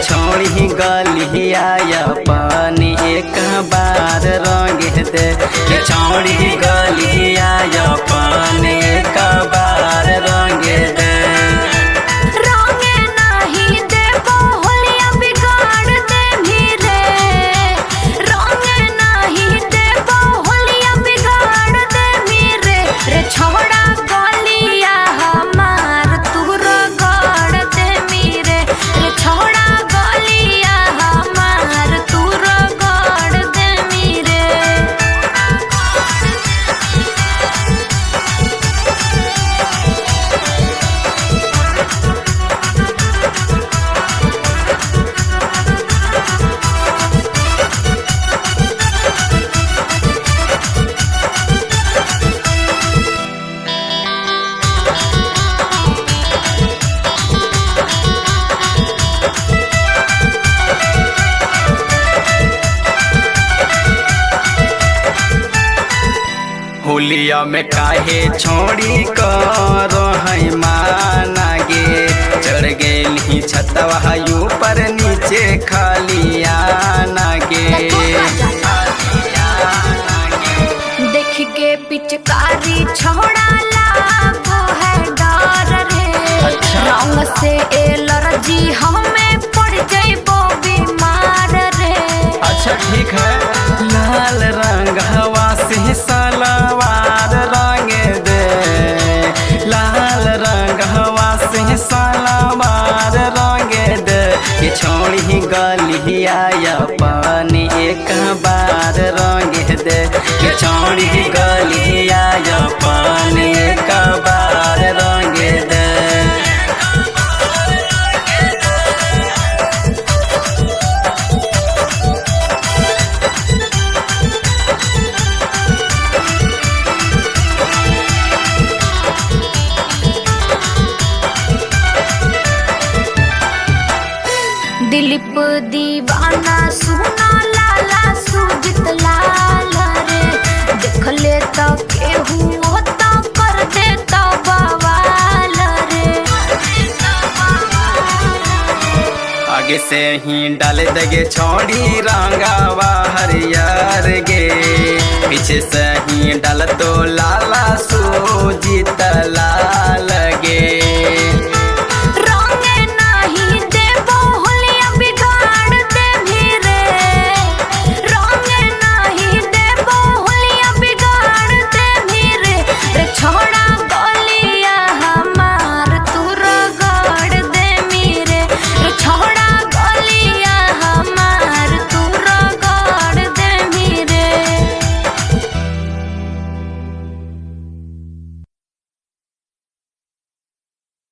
छोड़ी गलिया अपन एक बार रंग दे छोड़ी गलिया अपन एक बार रंग दे होलिया में काहे छोड़ी कर माना गे चढ़ गेली छतवा ऊपर नीचे खालिया नागे देख के पिचकारी छोड़ा लागो है डर रे रंग से एलर्जी हमें पड़ जाइबो बीमार रे। अच्छा ठीक है लाल रंग हवा से सलवार रंग दे लाल रंग हवा से सलवार रंग दे छोड़ी गलिया अपन एक बार रंग दे छोड़ी गलिया अपन एक बार रंग दे दिलीप दीवाना सुना लाला सुजित लाल रे देख ले तो केहू तो कर दे तो बवाल रे। आगे से ही डाल देगे छोड़ी रंगावा हरियर गे पीछे से ही डाल तो लाला सुजित लाल